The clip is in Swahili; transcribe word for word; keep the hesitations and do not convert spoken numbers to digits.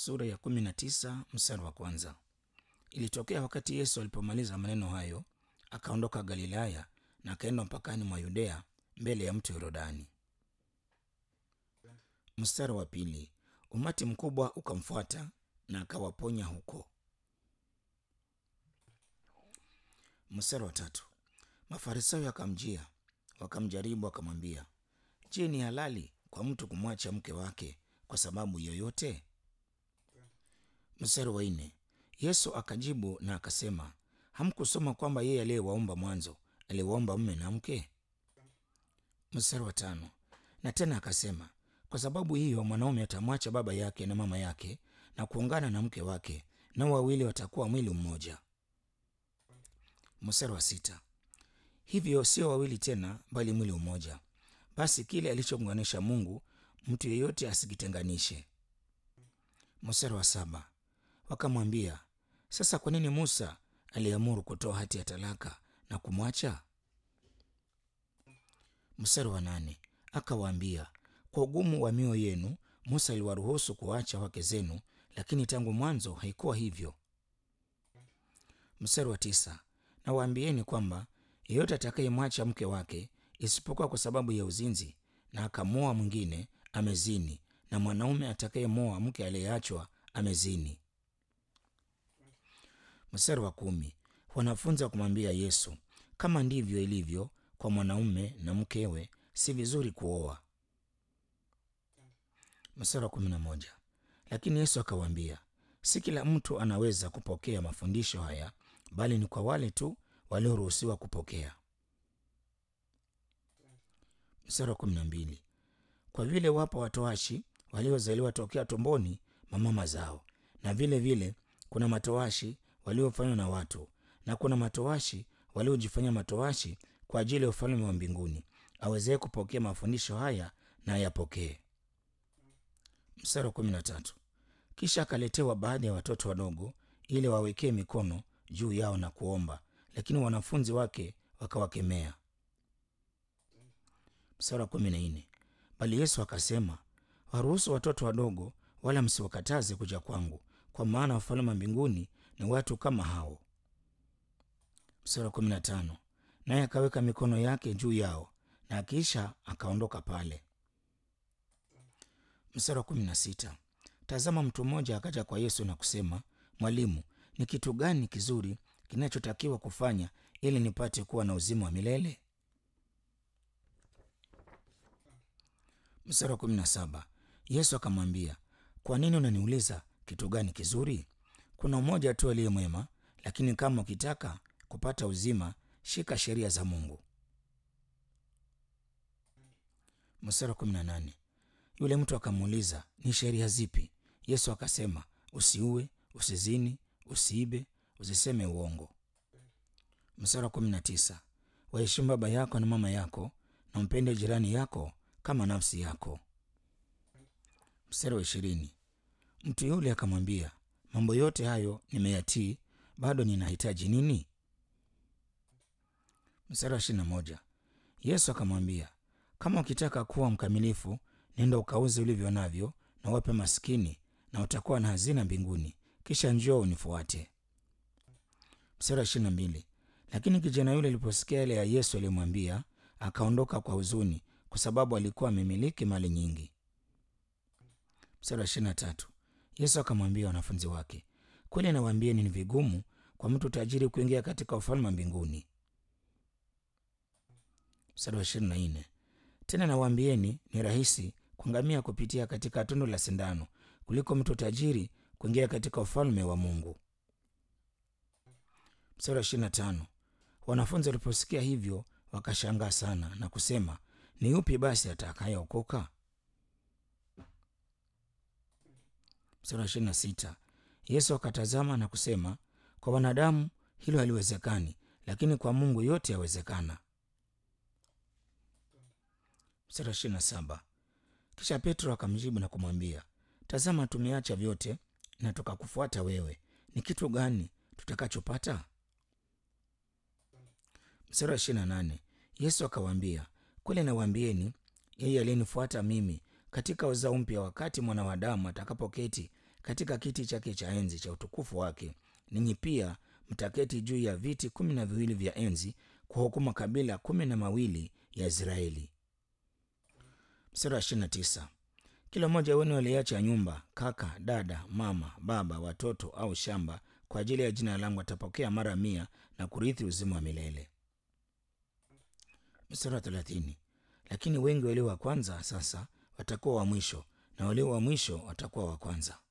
sura ya kumi na tisa mstari wa kwanza. Ilitokea wakati Yesu alipomaliza maneno hayo, akaondoka Galilaya na akaenda mpakani mwa Yudea mbele ya mto Yordani. Mstari wa pili. Umati mkubwa ukamfuata na akawaponya huko. Mstari wa tatu. Mafarisayo akamjia wakamjaribu, akamwambia, je, ni halali kwa mtu kumwacha mke wake kwa sababu yoyote? Mstari wa nne. Yesu akajibu na akasema, hamkusoma kwamba yeye aliyewaumba mwanzo aliwaumba mume na mke? Mstari wa tano. Na tena akasema, kwa sababu hiyo mwanaume atamwacha baba yake na mama yake na kuungana na mke wake, nao wawili watakuwa mwili mmoja. Mstari wa sita. Hivyo sio wawili tena, bali mwili mmoja. Basi kile alichounganisha Mungu, mtu yeyote asikitenganishe. Mstari wa saba. Wakamwambia, sasa kwa nini Musa aliamuru kutoa hati ya talaka na kumwacha? Mstari wa nane. Akawaambia, kwa ugumu wa mioyo yenu Musa aliwaruhusu kuacha wake zenu, lakini tangu mwanzo haikuwa hivyo. Mstari wa tisa. Na waambieni kwamba yeyote atakayemwacha mke wake isipokuwa kwa sababu ya uzinzi na akamwoa mwingine amezini, na mwanaume atakayemwoa mke aliyeachwa amezini. Mstari wa kumi. Wanafunzi wakamwambia Yesu, kama ndivyo ilivyo kwa mwanaume na mkewe, si vizuri kuoa. Mstari wa kumi na moja. Lakini Yesu akawaambia, si kila mtu anaweza kupokea mafundisho haya, bali ni kwa wale tu walioruhusiwa kupokea. Mstari wa kumi na mbili. Kwa vile wapo watoashi waliozaliwa tokea tumboni mwa mama zao, na vile vile kuna matoashi waliofanywa na watu, na kuna matoashi waliojifanya matoashi kwa ajili ya ufalme wa mbinguni. Awezaye kupokea mafundisho haya na ayapokee. Mstari wa kumi na tatu. Kisha akaletewa baadhi ya watoto wadogo ili wawekee mikono juu yao na kuomba, lakini wanafunzi wake wakawakemea. Mstari wa kumi na nne. Bali Yesu akasema, waruhusu watoto wadogo, wala msiwakataze kuja kwangu, kwa maana ufalme wa mbinguni ni watu kama hao. Mstari wa kumi na tano. Naye akaweka mikono yake juu yao na kisha akaondoka pale. Mstari wa kumi na sita. Tazama, mtu mmoja akaja kwa Yesu na kusema, Mwalimu, ni kitu gani kizuri kinachotakiwa kufanya ili nipate kuwa na uzima wa milele? Mstari wa kumi na saba. Yesu akamwambia, kwa nini unaniuliza kitu gani kizuri? Kuna mmoja tu aliye mwema, lakini kama ukitaka kupata uzima, shika sheria za Mungu. Mstari wa kumi na nane. Yule mtu akamuuliza, ni sheria zipi? Yesu akasema, usiue, usizini, usiibe, usiseme uongo. Mstari wa kumi na tisa. Waheshimu baba yako na mama yako, na mpende jirani yako kama nafsi yako. Mstari wa ishirini. Mtu yule akamwambia, mambo yote hayo nimeyatii, bado ninahitaji nini? Mstari wa ishirini na moja. Yesu akamwambia, kama ukitaka kuwa mkamilifu, nenda ukauze ulivyo navyo na wape maskini, na utakuwa na hazina mbinguni, kisha njoo unifuate. Mstari wa ishirini na mbili. Lakini kijana yule aliposikia yale ya Yesu aliyomwambia, akaondoka kwa huzuni, kwa sababu alikuwa amemiliki mali nyingi. Mstari wa ishirini na tatu. Yesu akamwambia wanafunzi wake, kweli nawaambieni, ni vigumu kwa mtu tajiri kuingia katika ufalme wa mbinguni. Mstari wa ishirini na nne. Tena nawaambieni, ni rahisi kwa ngamia kupitia katika tundu la sindano kuliko mtu tajiri kuingia katika ufalme wa Mungu. Mstari wa ishirini na tano. Wanafunzi waliposikia hivyo wakashangaa sana na kusema, ni yupi basi atakayeokoka? Mstari wa ishirini na sita. Yesu akatazama na kusema, kwa wanadamu hilo haliwezekani, lakini kwa Mungu yote yawezekana. Mstari wa ishirini na saba. Kisha Petro akamjibu na kumwambia, tazama, tumeacha vyote na tukakufuata wewe, ni kitu gani tutakachopata? Mstari wa ishirini na nane. Yesu akawaambia, kweli nawaambieni, yeye aliyenifuata mimi katika uzao mpya, wakati mwana wa Adamu atakapoketi katika kiti chake cha enzi cha utukufu wake. Ninyi pia mtaketi juu ya viti kumi na viwili vya enzi kuhukumu makabila kumi na mawili ya Israeli. Mstari wa ishirini na tisa. Kila mmoja wenu aliacha nyumba, kaka, dada, mama, baba, watoto au shamba kwa ajili ya jina langu atapokea mara mia na kurithi uzima wa milele. Mstari wa thelathini. Lakini wengi walio wa kwanza sasa watakuwa wa mwisho, na walio wa mwisho watakuwa wa kwanza.